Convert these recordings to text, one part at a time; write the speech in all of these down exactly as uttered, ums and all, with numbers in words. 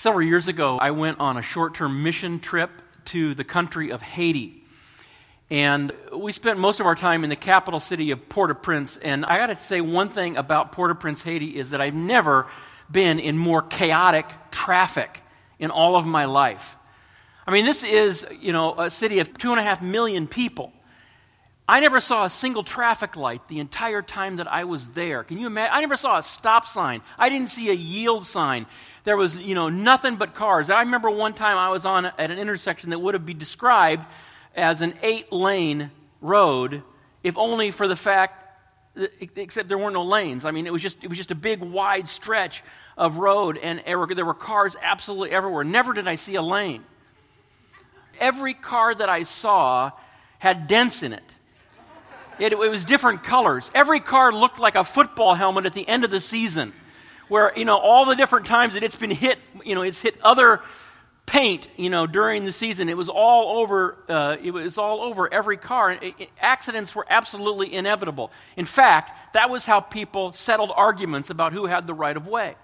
Several years ago, I went on a short-term mission trip to the country of Haiti. And we spent most of our time in the capital city of Port-au-Prince. And I got to say one thing about Port-au-Prince, Haiti, is that I've never been in more chaotic traffic in all of my life. I mean, this is, you know, a city of two and a half million people. I never saw a single traffic light the entire time that I was there. Can you imagine? I never saw a stop sign. I didn't see a yield sign. There was, you know, nothing but cars. I remember one time I was on at an intersection that would have been described as an eight-lane road, if only for the fact, that, except there weren't no lanes. I mean, it was just it was just a big, wide stretch of road, and there were cars absolutely everywhere. Never did I see a lane. Every car that I saw had dents in it. It, it was different colors. Every car looked like a football helmet at the end of the season, where, you know, all the different times that it's been hit, you know, it's hit other paint, you know, during the season. It was all over, uh, it was all over every car. It, it, accidents were absolutely inevitable. In fact, that was how people settled arguments about who had the right of way.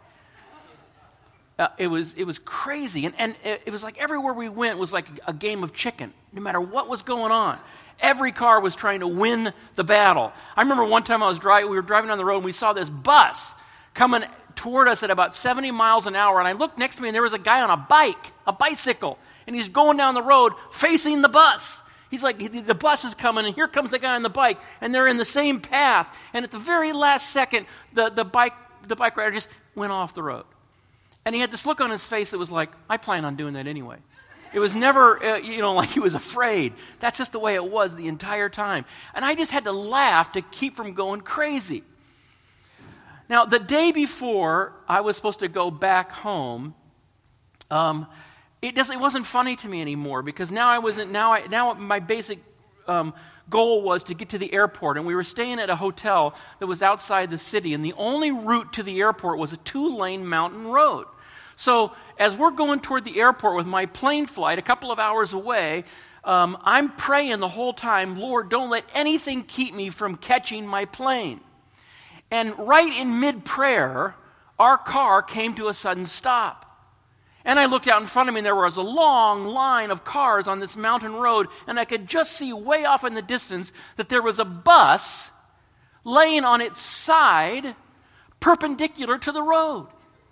Uh, it was it was crazy, and, and it, it was like everywhere we went was like a, a game of chicken, no matter what was going on. Every car was trying to win the battle. I remember one time I was driving, we were driving down the road, and we saw this bus coming toward us at about seventy miles an hour, and I looked next to me, and there was a guy on a bike, a bicycle, and he's going down the road facing the bus. He's like, the bus is coming, and here comes the guy on the bike, and they're in the same path, and at the very last second, the, the bike the bike rider just went off the road. And he had this look on his face that was like, I plan on doing that anyway. It was never, uh, you know, like he was afraid. That's just the way it was the entire time. And I just had to laugh to keep from going crazy. Now, the day before I was supposed to go back home, um, it doesn't. It wasn't funny to me anymore, because now I wasn't. Now, I now my basic um, goal was to get to the airport, and we were staying at a hotel that was outside the city, and the only route to the airport was a two-lane mountain road. So as we're going toward the airport with my plane flight a couple of hours away, um, I'm praying the whole time, Lord, don't let anything keep me from catching my plane. And right in mid-prayer, our car came to a sudden stop. And I looked out in front of me, and there was a long line of cars on this mountain road, and I could just see way off in the distance that there was a bus laying on its side perpendicular to the road.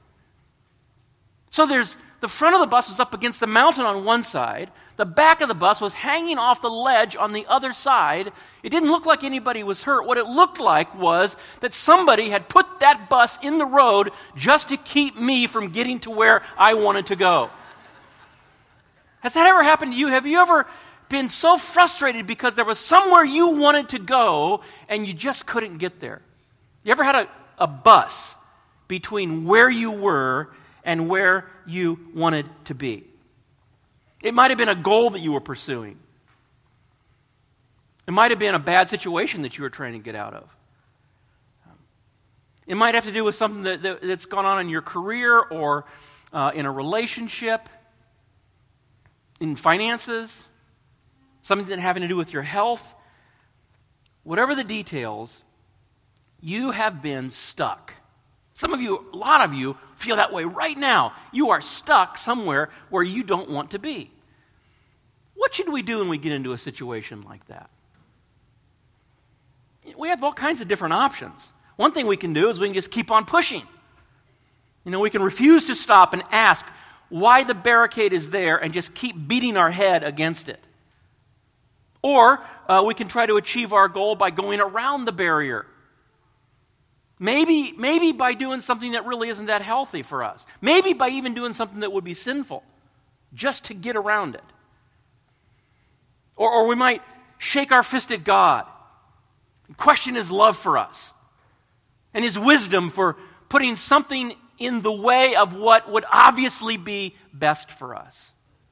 So there's the front of the bus was up against the mountain on one side. The back of the bus was hanging off the ledge on the other side. It didn't look like anybody was hurt. What it looked like was that somebody had put that bus in the road just to keep me from getting to where I wanted to go. Has that ever happened to you? Have you ever been so frustrated because there was somewhere you wanted to go and you just couldn't get there? You ever had a, a bus between where you were and where you wanted to be? It might have been a goal that you were pursuing. It might have been a bad situation that you were trying to get out of. It might have to do with something that, that, that's gone on in your career, or uh, in a relationship, in finances, something that having to do with your health. Whatever the details, you have been stuck. Some of you, a lot of you, feel that way right now. You are stuck somewhere where you don't want to be. What should we do when we get into a situation like that? We have all kinds of different options. One thing we can do is we can just keep on pushing. You know, we can refuse to stop and ask why the barricade is there and just keep beating our head against it. Or uh, we can try to achieve our goal by going around the barrier. Maybe, maybe by doing something that really isn't that healthy for us. Maybe by even doing something that would be sinful, just to get around it. Or, or we might shake our fist at God and question His love for us and His wisdom for putting something in the way of what would obviously be best for us.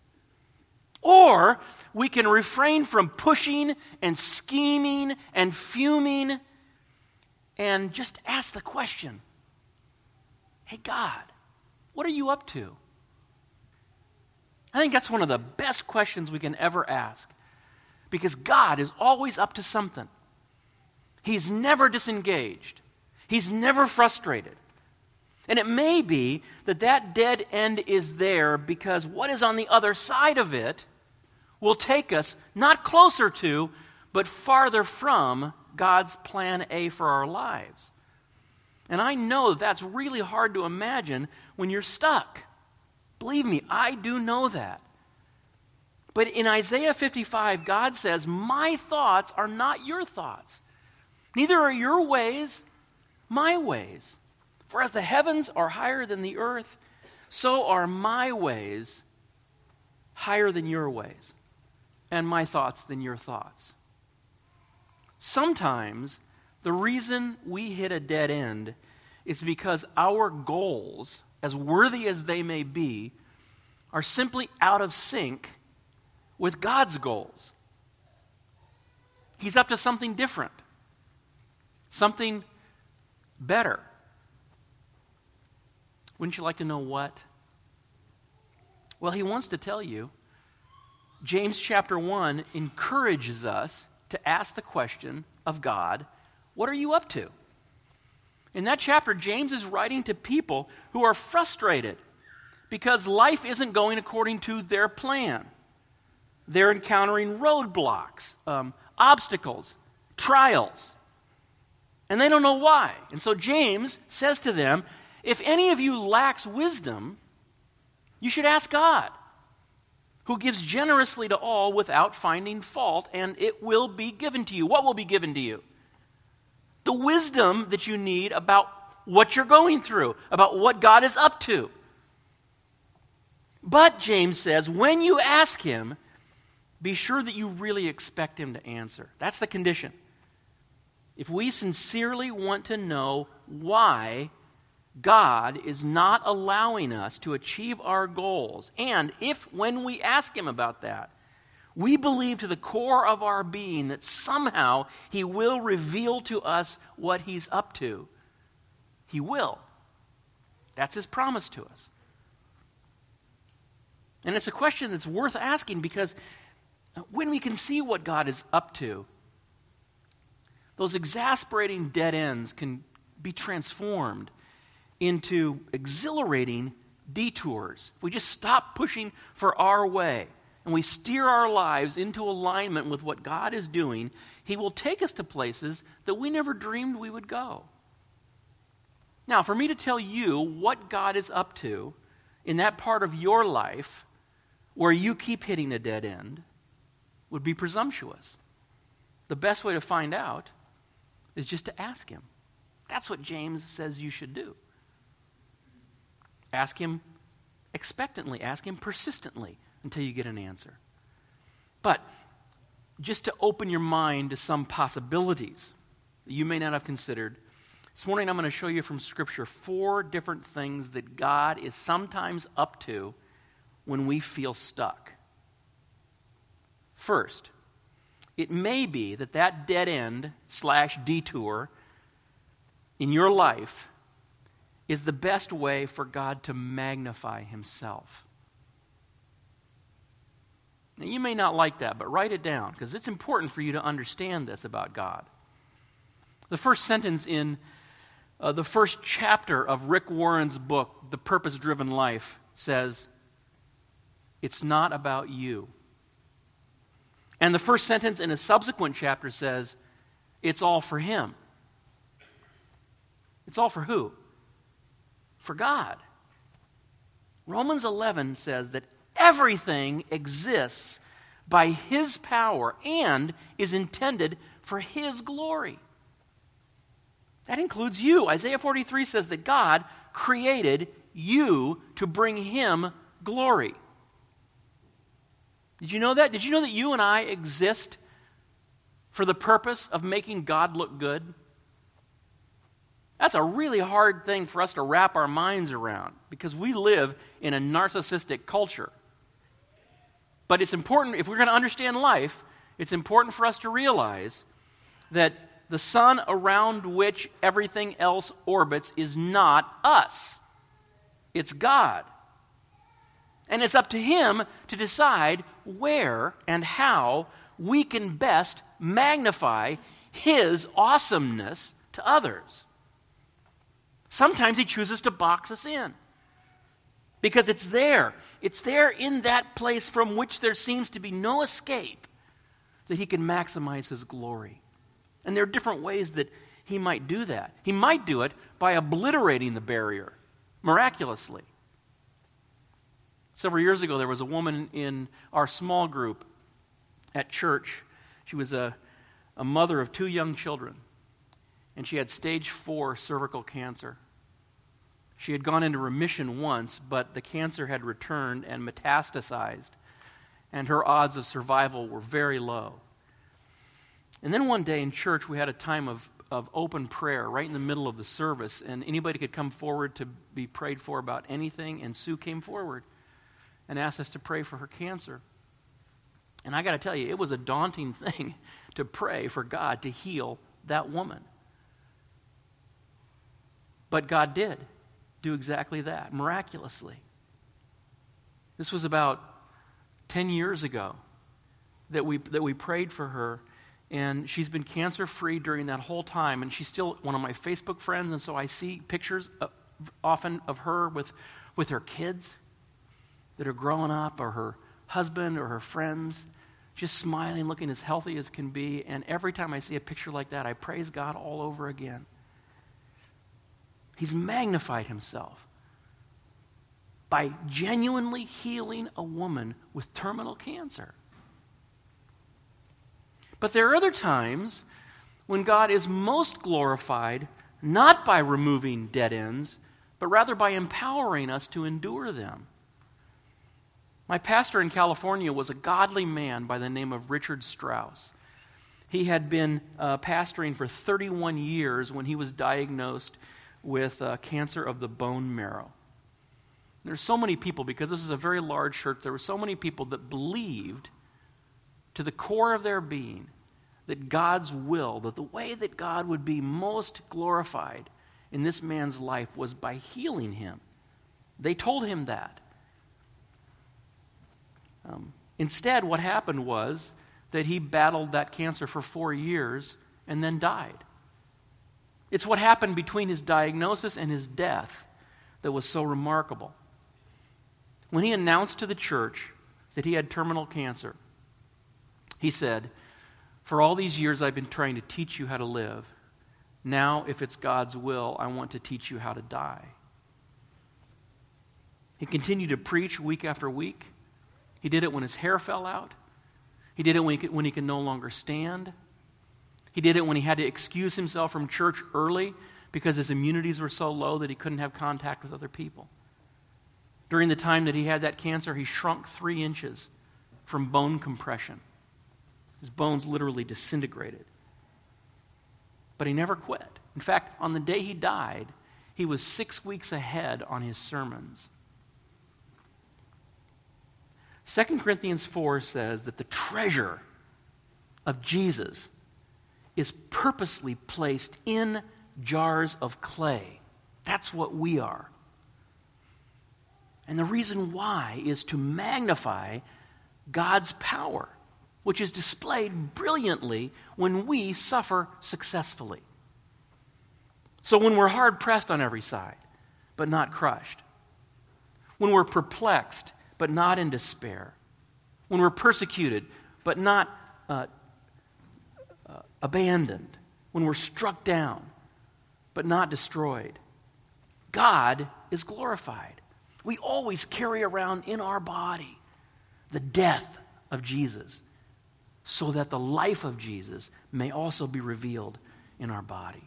Or we can refrain from pushing and scheming and fuming and just ask the question, hey, God, what are you up to? I think that's one of the best questions we can ever ask, because God is always up to something. He's never disengaged. He's never frustrated. And it may be that that dead end is there because what is on the other side of it will take us not closer to, but farther from God's plan A for our lives. And I know that that's really hard to imagine when you're stuck. Believe me, I do know that. But in Isaiah fifty-five, God says, my thoughts are not your thoughts. Neither are your ways my ways. For as the heavens are higher than the earth, so are my ways higher than your ways, and my thoughts than your thoughts. Sometimes the reason we hit a dead end is because our goals, as worthy as they may be, are simply out of sync with God's goals. He's up to something different, something better. Wouldn't you like to know what? Well, he wants to tell you. James chapter one encourages us to ask the question of God, what are you up to? In that chapter, James is writing to people who are frustrated because life isn't going according to their plan. They're encountering roadblocks, um, obstacles, trials, and they don't know why. And so James says to them, if any of you lacks wisdom, you should ask God, who gives generously to all without finding fault, and it will be given to you. What will be given to you? The wisdom that you need about what you're going through, about what God is up to. But, James says, when you ask him, be sure that you really expect him to answer. That's the condition. If we sincerely want to know why God is not allowing us to achieve our goals, and if, when we ask him about that, we believe to the core of our being that somehow he will reveal to us what he's up to, he will. That's his promise to us. And it's a question that's worth asking because when we can see what God is up to, those exasperating dead ends can be transformed into exhilarating detours. If we just stop pushing for our way and we steer our lives into alignment with what God is doing, he will take us to places that we never dreamed we would go. Now, for me to tell you what God is up to in that part of your life where you keep hitting a dead end would be presumptuous. The best way to find out is just to ask him. That's what James says you should do. Ask him expectantly. Ask him persistently until you get an answer. But just to open your mind to some possibilities that you may not have considered, this morning I'm going to show you from Scripture four different things that God is sometimes up to when we feel stuck. First, it may be that that dead end slash detour in your life is the best way for God to magnify himself. Now, you may not like that, but write it down because it's important for you to understand this about God. The first sentence in uh, the first chapter of Rick Warren's book, The Purpose-Driven Life, says, it's not about you. And the first sentence in a subsequent chapter says, it's all for him. It's all for who? For God. Romans eleven says that everything exists by his power and is intended for his glory. That includes you. Isaiah forty-three says that God created you to bring him glory. Did you know that? Did you know that you and I exist for the purpose of making God look good? That's a really hard thing for us to wrap our minds around because we live in a narcissistic culture. But it's important, if we're going to understand life, it's important for us to realize that the sun around which everything else orbits is not us. It's God. And it's up to him to decide where and how we can best magnify his awesomeness to others. Sometimes he chooses to box us in. Because it's there. It's there in that place from which there seems to be no escape that he can maximize his glory. And there are different ways that he might do that. He might do it by obliterating the barrier miraculously. Several years ago, there was a woman in our small group at church. She was a, a mother of two young children, and she had stage four cervical cancer. She had gone into remission once, but the cancer had returned and metastasized, and her odds of survival were very low. And then one day in church, we had a time of, of open prayer right in the middle of the service, and anybody could come forward to be prayed for about anything, and Sue came forward and asked us to pray for her cancer. And I got to tell you, it was a daunting thing to pray for God to heal that woman. But God did do exactly that, miraculously. This was about ten years ago that we that we prayed for her, and she's been cancer-free during that whole time, and she's still one of my Facebook friends, and so I see pictures of, often of her with, with her kids that are growing up, or her husband, or her friends, just smiling, looking as healthy as can be, and every time I see a picture like that, I praise God all over again. He's magnified himself by genuinely healing a woman with terminal cancer. But there are other times when God is most glorified not by removing dead ends, but rather by empowering us to endure them. My pastor in California was a godly man by the name of Richard Strauss. He had been uh, pastoring for thirty-one years when he was diagnosed with uh, cancer of the bone marrow. There's so many people, because this is a very large church, there were so many people that believed to the core of their being that God's will, that the way that God would be most glorified in this man's life was by healing him. They told him that. Um, instead, what happened was that he battled that cancer for four years and then died. It's what happened between his diagnosis and his death that was so remarkable. When he announced to the church that he had terminal cancer, he said, "For all these years I've been trying to teach you how to live. Now, if it's God's will, I want to teach you how to die." He continued to preach week after week. He did it when his hair fell out. He did it when he could, when he could no longer stand. He did it when he had to excuse himself from church early because his immunities were so low that he couldn't have contact with other people. During the time that he had that cancer, he shrunk three inches from bone compression. His bones literally disintegrated. But he never quit. In fact, on the day he died, he was six weeks ahead on his sermons. Second Corinthians four says that the treasure of Jesus is purposely placed in jars of clay. That's what we are. And the reason why is to magnify God's power, which is displayed brilliantly when we suffer successfully. So when we're hard-pressed on every side, but not crushed. When we're perplexed, but not in despair. When we're persecuted, but not uh, uh, abandoned. When we're struck down, but not destroyed. God is glorified. We always carry around in our body the death of Jesus, so that the life of Jesus may also be revealed in our body.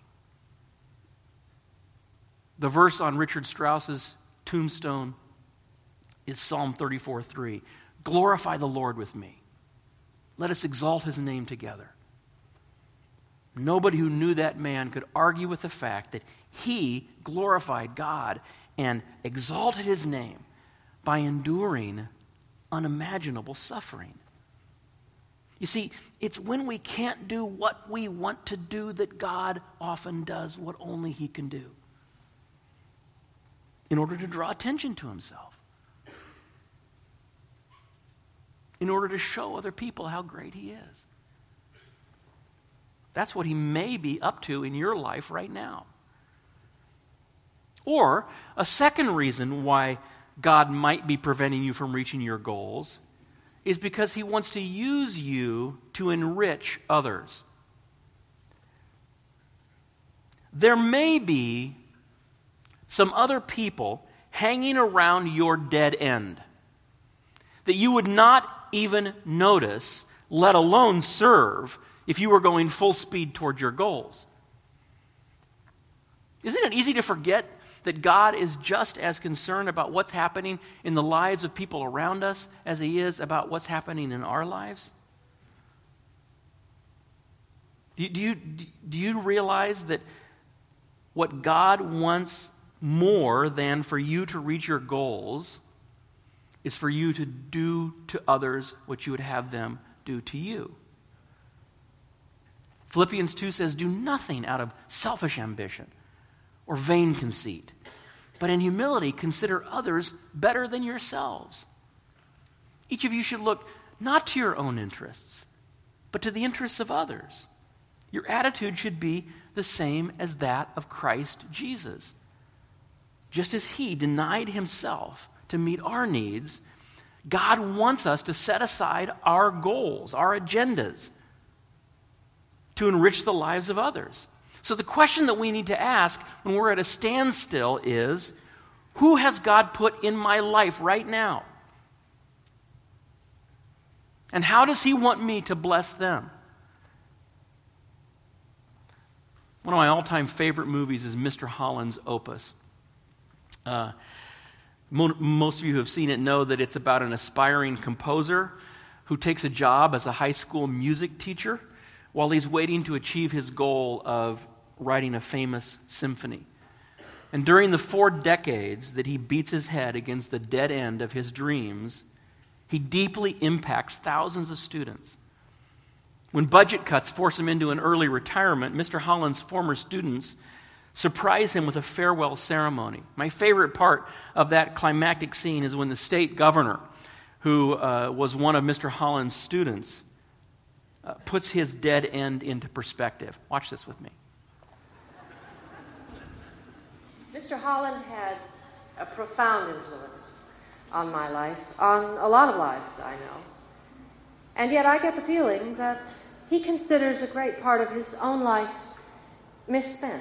The verse on Richard Strauss's tombstone is Psalm thirty-four three. Glorify the Lord with me. Let us exalt his name together. Nobody who knew that man could argue with the fact that he glorified God and exalted his name by enduring unimaginable suffering. You see, it's when we can't do what we want to do that God often does what only he can do in order to draw attention to himself, in order to show other people how great he is. That's what he may be up to in your life right now. Or a second reason why God might be preventing you from reaching your goals is because he wants to use you to enrich others. There may be some other people hanging around your dead end that you would not even notice, let alone serve, if you were going full speed toward your goals. Isn't it easy to forget that God is just as concerned about what's happening in the lives of people around us as he is about what's happening in our lives? Do, do, you, do you realize that what God wants more than for you to reach your goals is for you to do to others what you would have them do to you? Philippians two says, do nothing out of selfish ambition or vain conceit, but in humility consider others better than yourselves. Each of you should look not to your own interests, but to the interests of others. Your attitude should be the same as that of Christ Jesus. Just as he denied himself to meet our needs, God wants us to set aside our goals, our agendas, to enrich the lives of others. So the question that we need to ask when we're at a standstill is, who has God put in my life right now? And how does he want me to bless them? One of my all-time favorite movies is Mister Holland's Opus. Uh, mo- most of you who have seen it know that it's about an aspiring composer who takes a job as a high school music teacher while he's waiting to achieve his goal of writing a famous symphony. And during the four decades that he beats his head against the dead end of his dreams, he deeply impacts thousands of students. When budget cuts force him into an early retirement, Mister Holland's former students surprise him with a farewell ceremony. My favorite part of that climactic scene is when the state governor, who uh, was one of Mister Holland's students, uh, puts his dead end into perspective. Watch this with me. Mister Holland had a profound influence on my life, on a lot of lives, I know. And yet I get the feeling that he considers a great part of his own life misspent.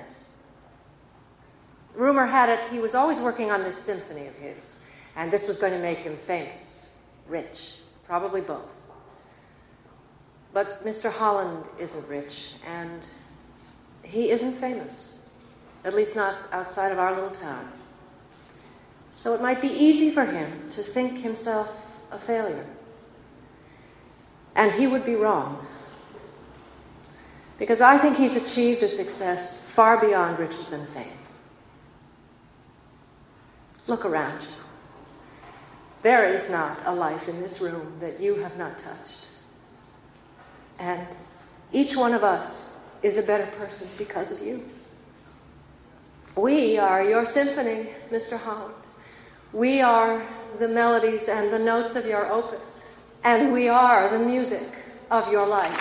Rumor had it he was always working on this symphony of his, and this was going to make him famous, rich, probably both. But Mister Holland isn't rich, and he isn't famous, at least not outside of our little town. So it might be easy for him to think himself a failure. And he would be wrong. Because I think he's achieved a success far beyond riches and fame. Look around you. There is not a life in this room that you have not touched. And each one of us is a better person because of you. We are your symphony, Mister Holland. We are the melodies and the notes of your opus. And we are the music of your life.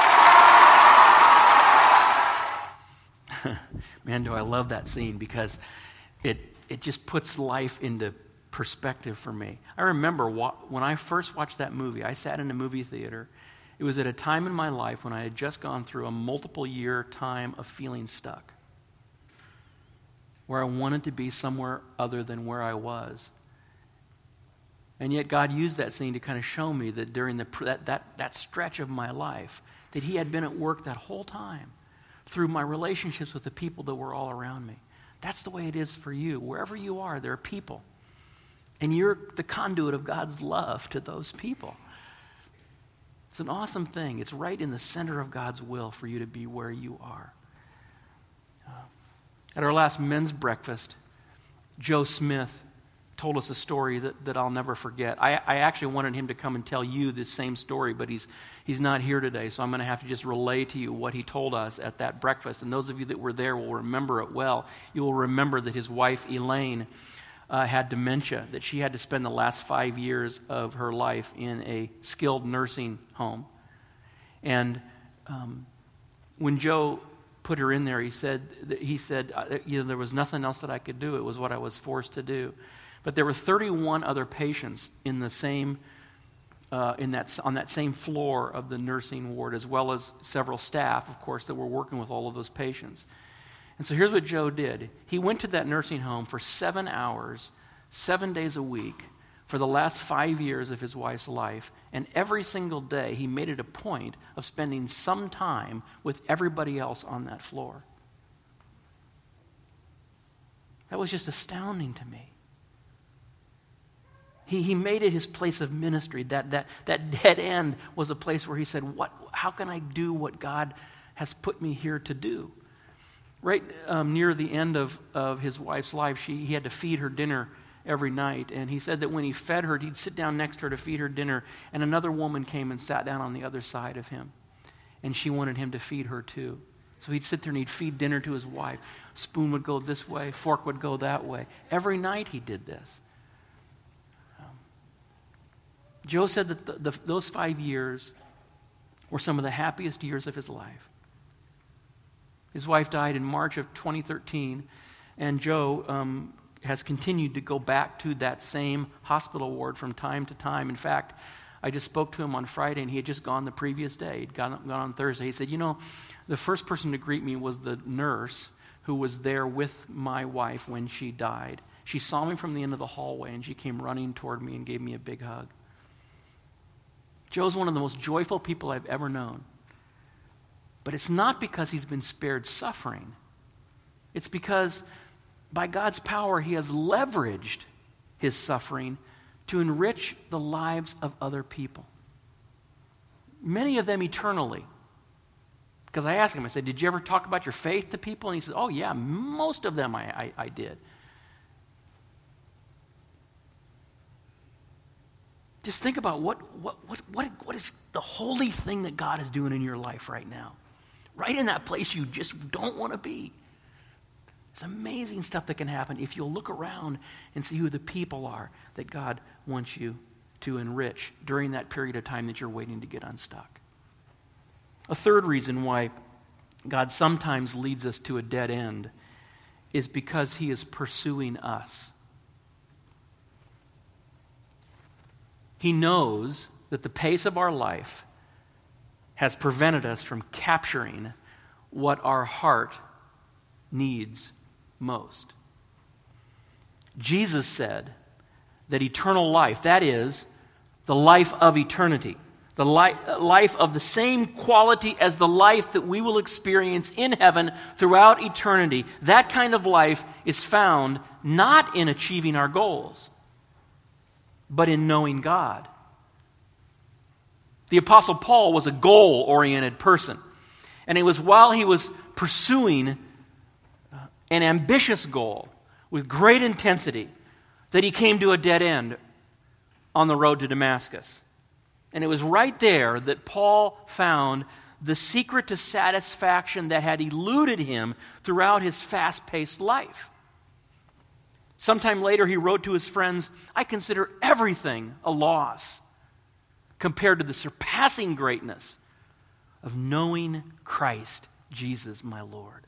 Man, do I love that scene because it it just puts life into perspective for me. I remember wa- when I first watched that movie, I sat in a movie theater. It was at a time in my life when I had just gone through a multiple year time of feeling stuck, where I wanted to be somewhere other than where I was. And yet God used that scene to kind of show me that during the that, that, that stretch of my life, that he had been at work that whole time through my relationships with the people that were all around me. That's the way it is for you. Wherever you are, there are people. And you're the conduit of God's love to those people. It's an awesome thing. It's right in the center of God's will for you to be where you are. Uh, at our last men's breakfast, Joe Smith told us a story that, that I'll never forget. I, I actually wanted him to come and tell you this same story, but he's he's not here today, so I'm going to have to just relay to you what he told us at that breakfast. And those of you that were there will remember it well. You will remember that his wife, Elaine, uh, had dementia, that she had to spend the last five years of her life in a skilled nursing home. And um, when Joe put her in there, he said, he said, uh, you know, there was nothing else that I could do. It was what I was forced to do. But there were thirty-one other patients in the same, uh, in that on that same floor of the nursing ward, as well as several staff, of course, that were working with all of those patients. And so here's what Joe did. He went to that nursing home for seven hours, seven days a week, for the last five years of his wife's life. And every single day, he made it a point of spending some time with everybody else on that floor. That was just astounding to me. He, he made it his place of ministry. That, that, that dead end was a place where he said, "What? How can I do what God has put me here to do?" Right um, near the end of, of his wife's life, she, he had to feed her dinner every night. And he said that when he fed her, he'd sit down next to her to feed her dinner, and another woman came and sat down on the other side of him. And she wanted him to feed her too. So he'd sit there and he'd feed dinner to his wife. Spoon would go this way, fork would go that way. Every night he did this. Joe said that the, the, those five years were some of the happiest years of his life. His wife died in March of twenty thirteen, and Joe um, has continued to go back to that same hospital ward from time to time. In fact, I just spoke to him on Friday, and he had just gone the previous day. He'd gone, gone on Thursday. He said, "You know, the first person to greet me was the nurse who was there with my wife when she died. She saw me from the end of the hallway, and she came running toward me and gave me a big hug." Joe's one of the most joyful people I've ever known. But it's not because he's been spared suffering. It's because by God's power, he has leveraged his suffering to enrich the lives of other people. Many of them eternally. Because I asked him, I said, "Did you ever talk about your faith to people?" And he said, "Oh yeah, most of them I, I, I did." Just think about what, what, what, what, what is the holy thing that God is doing in your life right now. Right in that place you just don't want to be. There's amazing stuff that can happen if you'll look around and see who the people are that God wants you to enrich during that period of time that you're waiting to get unstuck. A third reason why God sometimes leads us to a dead end is because he is pursuing us. He knows that the pace of our life has prevented us from capturing what our heart needs most. Jesus said that eternal life, that is, the life of eternity, the li- life of the same quality as the life that we will experience in heaven throughout eternity, that kind of life is found not in achieving our goals, but in knowing God. The Apostle Paul was a goal-oriented person. And it was while he was pursuing an ambitious goal with great intensity that he came to a dead end on the road to Damascus. And it was right there that Paul found the secret to satisfaction that had eluded him throughout his fast-paced life. Sometime later, he wrote to his friends, "I consider everything a loss compared to the surpassing greatness of knowing Christ Jesus my Lord."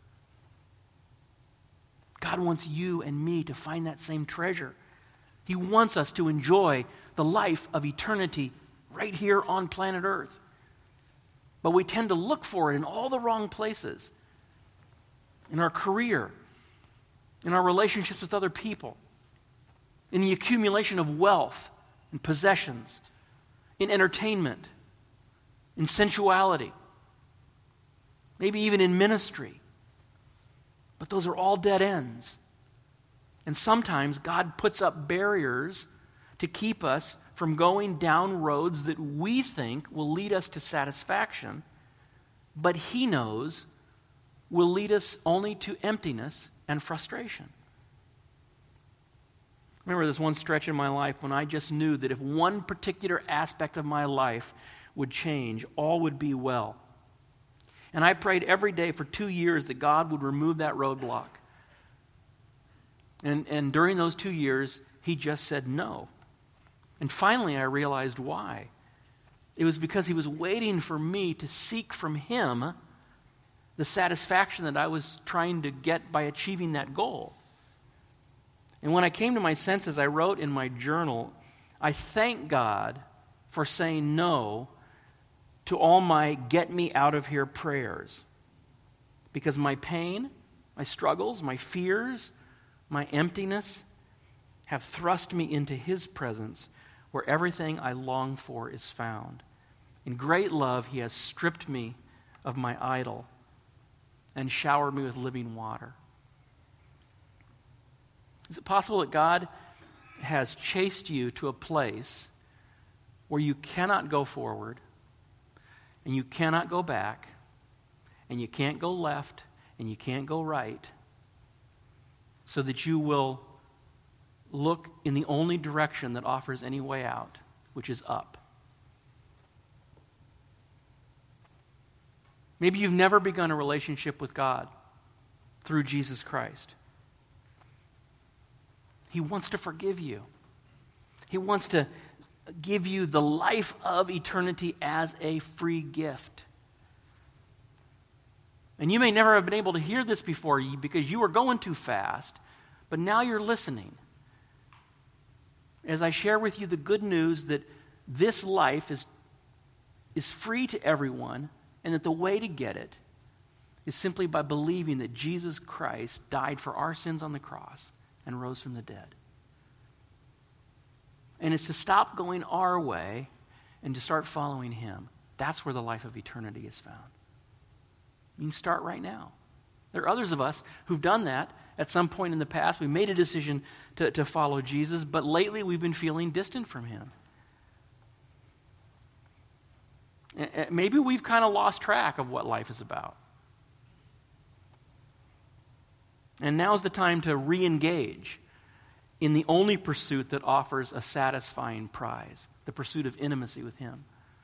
God wants you and me to find that same treasure. He wants us to enjoy the life of eternity right here on planet Earth. But we tend to look for it in all the wrong places. In our career, in our relationships with other people, in the accumulation of wealth and possessions, in entertainment, in sensuality, maybe even in ministry. But those are all dead ends. And sometimes God puts up barriers to keep us from going down roads that we think will lead us to satisfaction, but he knows will lead us only to emptiness and frustration. I remember this one stretch in my life when I just knew that if one particular aspect of my life would change, all would be well. And I prayed every day for two years that God would remove that roadblock. And, and during those two years, he just said no. And finally I realized why. It was because he was waiting for me to seek from him the satisfaction that I was trying to get by achieving that goal. And when I came to my senses, I wrote in my journal, I thank God for saying no to all my get me out of here prayers. Because my pain, my struggles, my fears, my emptiness have thrust me into His presence where everything I long for is found. In great love, He has stripped me of my idol and showered me with living water. Is it possible that God has chased you to a place where you cannot go forward and you cannot go back and you can't go left and you can't go right, so that you will look in the only direction that offers any way out, which is up? Maybe you've never begun a relationship with God through Jesus Christ. He wants to forgive you. He wants to give you the life of eternity as a free gift. And you may never have been able to hear this before because you were going too fast, but now you're listening. As I share with you the good news that this life is, is free to everyone, and that the way to get it is simply by believing that Jesus Christ died for our sins on the cross and rose from the dead. And it's to stop going our way and to start following Him. That's where the life of eternity is found. You can start right now. There are others of us who've done that at some point in the past. We made a decision to, to follow Jesus, but lately we've been feeling distant from Him. And maybe we've kind of lost track of what life is about. And now's the time to re-engage in the only pursuit that offers a satisfying prize, the pursuit of intimacy with Him.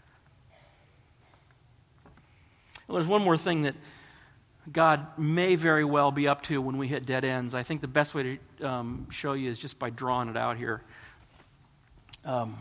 Well, there's one more thing that God may very well be up to when we hit dead ends. I think the best way to um, show you is just by drawing it out here. Um,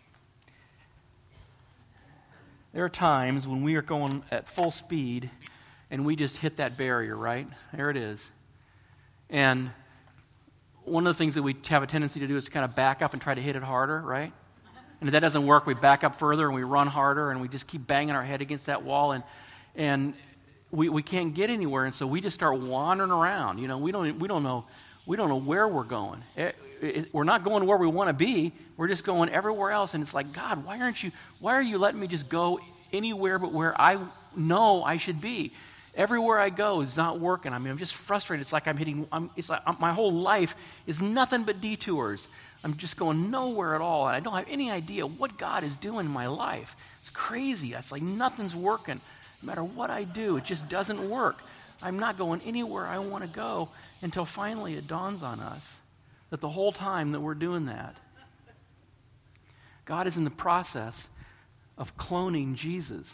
there are times when we are going at full speed and we just hit that barrier, right? There it is. And one of the things that we have a tendency to do is to kind of back up and try to hit it harder, right? And if that doesn't work, we back up further and we run harder and we just keep banging our head against that wall, and and we, we can't get anywhere, and so we just start wandering around. You know, we don't we don't know we don't know where we're going. It, it, we're not going where we want to be. We're just going everywhere else, and it's like, God, why aren't you? Why are you letting me just go anywhere but where I know I should be? Everywhere I go is not working. I mean, I'm just frustrated. It's like I'm hitting, I'm, it's like I'm, my whole life is nothing but detours. I'm just going nowhere at all, and I don't have any idea what God is doing in my life. It's crazy. It's like nothing's working. No matter what I do, it just doesn't work. I'm not going anywhere I want to go until finally it dawns on us that the whole time that we're doing that, God is in the process of cloning Jesus.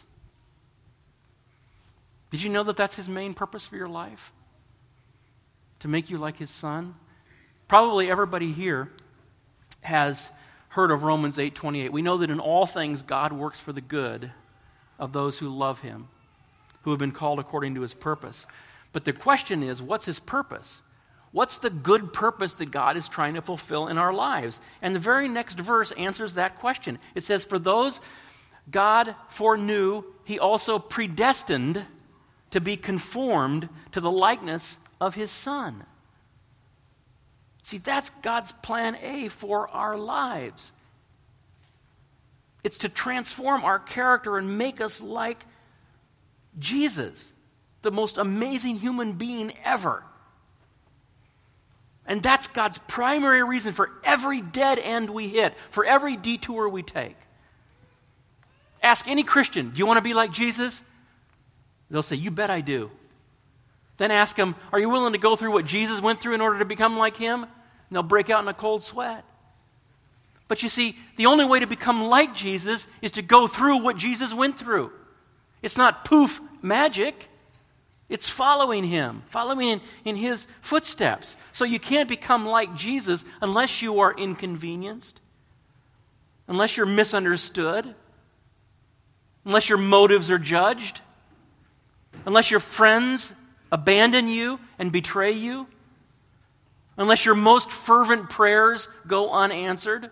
Did you know that that's His main purpose for your life? To make you like His Son? Probably everybody here has heard of Romans eight twenty-eight. We know that in all things God works for the good of those who love Him, who have been called according to His purpose. But the question is, what's His purpose? What's the good purpose that God is trying to fulfill in our lives? And the very next verse answers that question. It says, for those God foreknew, He also predestined to be conformed to the likeness of His Son. See, that's God's plan A for our lives. It's to transform our character and make us like Jesus, the most amazing human being ever. And that's God's primary reason for every dead end we hit, for every detour we take. Ask any Christian, do you want to be like Jesus? They'll say, you bet I do. Then ask them, are you willing to go through what Jesus went through in order to become like Him? And they'll break out in a cold sweat. But you see, the only way to become like Jesus is to go through what Jesus went through. It's not poof magic. It's following Him, following in, in His footsteps. So you can't become like Jesus unless you are inconvenienced, unless you're misunderstood, unless your motives are judged. unless your friends abandon you and betray you, unless your most fervent prayers go unanswered.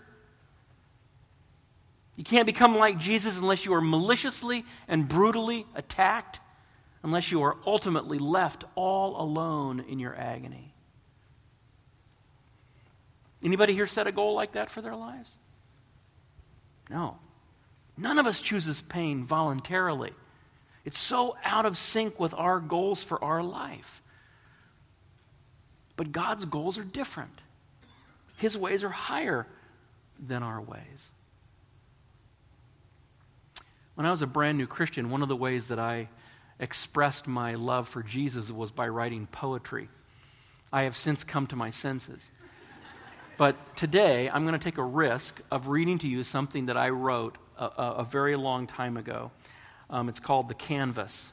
You can't become like Jesus unless you are maliciously and brutally attacked, unless you are ultimately left all alone in your agony. Anybody here set a goal like that for their lives? No. None of us chooses pain voluntarily. It's so out of sync with our goals for our life. But God's goals are different. His ways are higher than our ways. When I was a brand new Christian, one of the ways that I expressed my love for Jesus was by writing poetry. I have since come to my senses. But today, I'm going to take a risk of reading to you something that I wrote a, a, a very long time ago. Um, it's called The Canvas.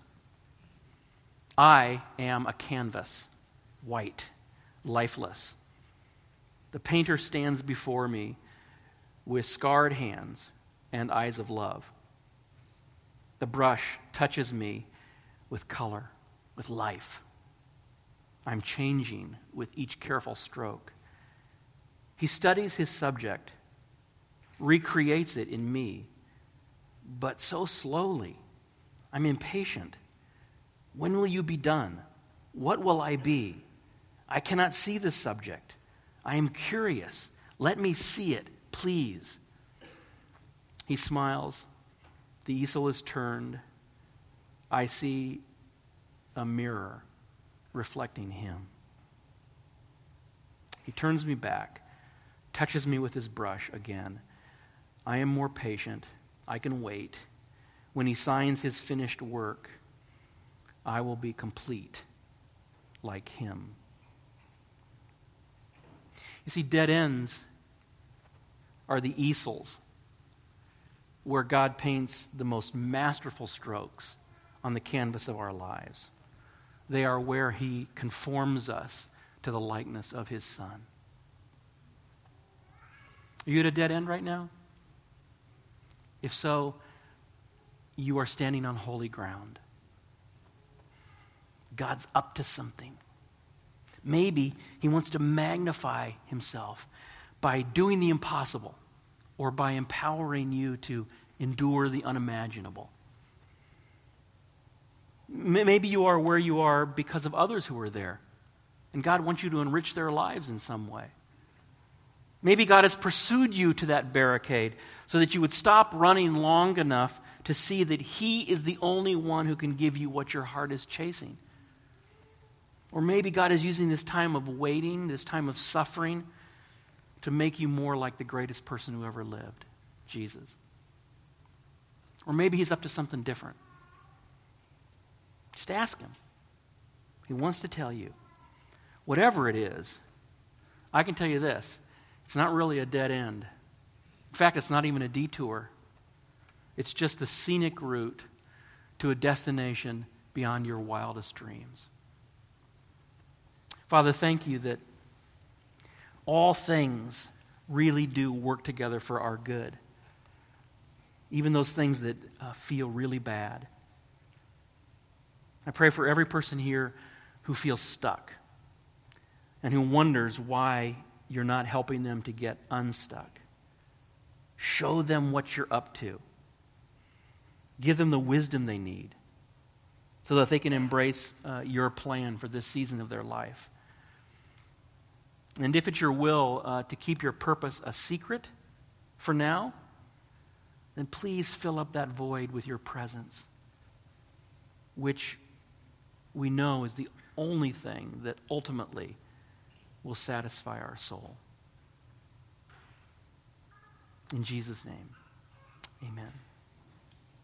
I am a canvas, white, lifeless. The painter stands before me with scarred hands and eyes of love. The brush touches me with color, with life. I'm changing with each careful stroke. He studies his subject, recreates it in me, but so slowly. I'm impatient. When will you be done? What will I be? I cannot see the subject. I am curious. Let me see it, please. He smiles. The easel is turned. I see a mirror reflecting him. He turns me back, touches me with his brush again. I am more patient. I can wait. When he signs his finished work, I will be complete like him. You see, dead ends are the easels where God paints the most masterful strokes on the canvas of our lives. They are where he conforms us to the likeness of his Son. Are you at a dead end right now? If so, you are standing on holy ground. God's up to something. Maybe he wants to magnify himself by doing the impossible or by empowering you to endure the unimaginable. Maybe you are where you are because of others who are there, and God wants you to enrich their lives in some way. Maybe God has pursued you to that barricade so that you would stop running long enough to see that he is the only one who can give you what your heart is chasing. Or maybe God is using this time of waiting, this time of suffering, to make you more like the greatest person who ever lived, Jesus. Or maybe he's up to something different. Just ask him. He wants to tell you. Whatever it is, I can tell you this. It's not really a dead end. In fact, it's not even a detour. It's just the scenic route to a destination beyond your wildest dreams. Father, thank you that all things really do work together for our good. Even those things that uh, feel really bad. I pray for every person here who feels stuck and who wonders why you're not helping them to get unstuck. Show them what you're up to. Give them the wisdom they need so that they can embrace uh, your plan for this season of their life. And if it's your will uh, to keep your purpose a secret for now, then please fill up that void with your presence, which we know is the only thing that ultimately will satisfy our soul. In Jesus' name, amen.